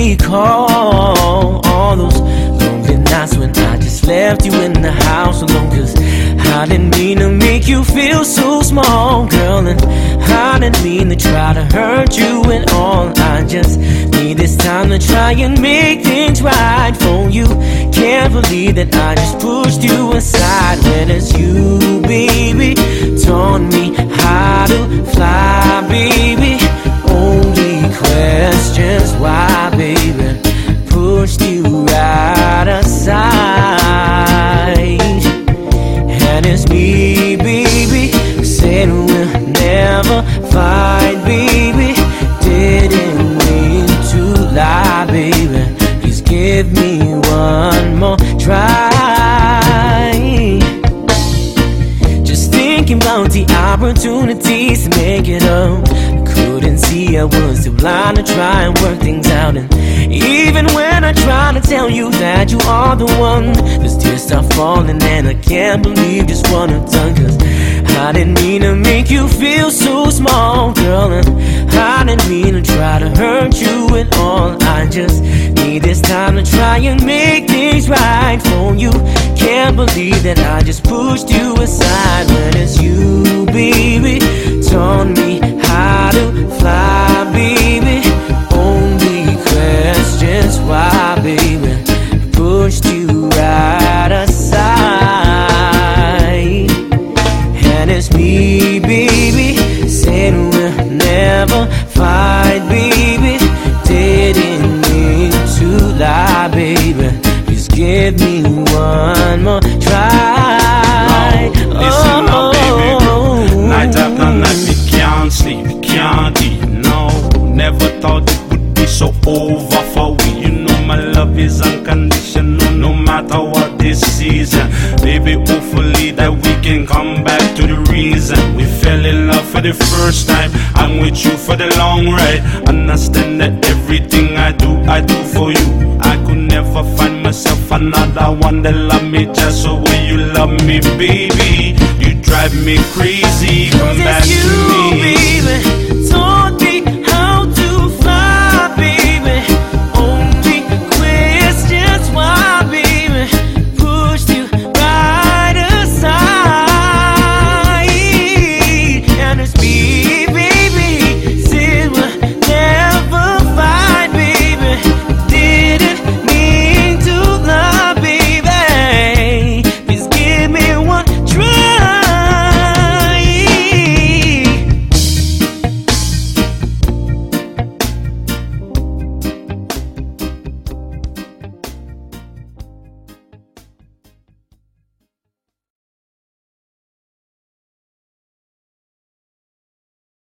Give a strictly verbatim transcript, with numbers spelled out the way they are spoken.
recall all those lonely nights when I just left you in the house alone. Cause I didn't mean to make you feel so small, girl, and I didn't mean to try to hurt you at all. I just need this time to try and make things right for you. Can't believe that I just pushed you aside when it's you, baby, taught me how to fly, baby. Only questions why, baby, pushed you right aside. And it's me, baby, who said we'll never fight, baby. Didn't mean to lie, baby. Please give me one more try. Just thinking about the opportunities to make it up. Couldn't see I was too blind to try and work things out. And even when I try to tell you that you are the one, the tears start falling and I can't believe just what I've done. Cause I didn't mean to make you feel so small, girl, and I didn't mean to try to hurt you at all. I just need this time to try and make things right for you. Can't believe that I just pushed you aside when it's you, baby, taught me how to fly, baby. Only questions why, baby, pushed you right aside. And it's me, baby, said we'll never fight, baby. Didn't mean to lie, baby. Please give me one more try. Listen now, baby. Night after night, we can't sleep, we can't eat. No, never thought it would be so over for we. You know my love is unconditional, no matter what this season. Baby, hopefully that we can come back to the reason we fell in love for the first time. I'm with you for the long ride. Understand that everything I do, I do for you. I could never find myself another one that love me just the way you love me, baby. You drive me crazy, come back you, to me. Baby, taught me